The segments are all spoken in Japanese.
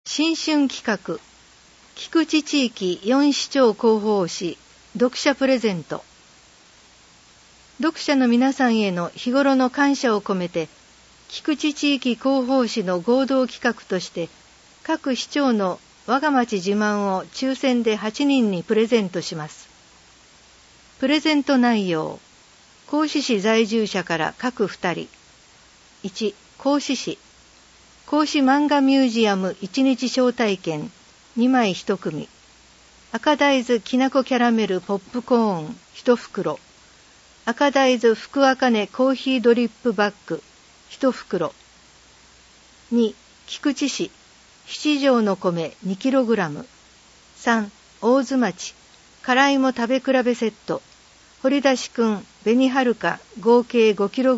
新春企画、菊池地域4市長広報誌読者プレゼント。読者の皆さんへの日頃の感謝を込めて、菊池地域広報誌の合同企画として、各市長の我が町自慢を抽選で8人にプレゼントします。プレゼント内容、合志市在住者から各2人。1、合志市。合志漫画ミュージアム1日招待券2枚1組。赤大豆きなこキャラメルポップコーン1袋。赤大豆福あかねコーヒードリップバッグ1袋。2、菊池市。七条の米 2kg。3、大津町。辛いも食べ比べセット。掘出しくん紅はるか合計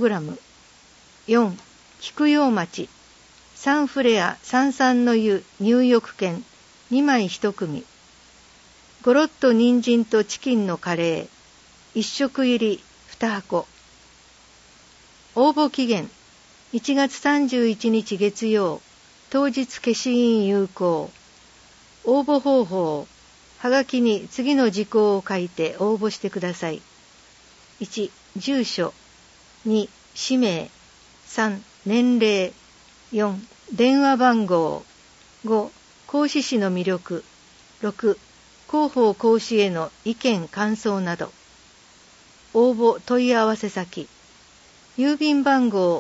5kg。4、菊陽町。サンフレア三々の湯入浴券2枚1組。ゴロッと人参とチキンのカレー1食入り2箱。応募期限1月31日月曜、当日消印有効。応募方法、はがきに次の事項を書いて応募してください。1、住所。2、氏名。3、年齢。4、電話番号。5、講師誌の魅力。6、広報講師への意見感想など。応募問い合わせ先。郵便番号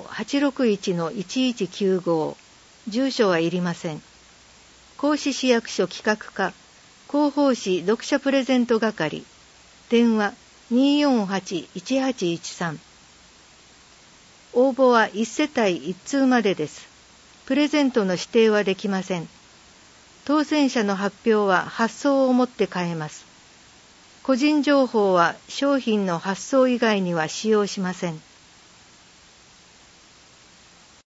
861-1195。住所はいりません。講師市役所企画課、広報誌読者プレゼント係。電話 248-1813。応募は1世帯1通までです。プレゼントの指定はできません。当選者の発表は発送をもって変えます。個人情報は商品の発送以外には使用しません。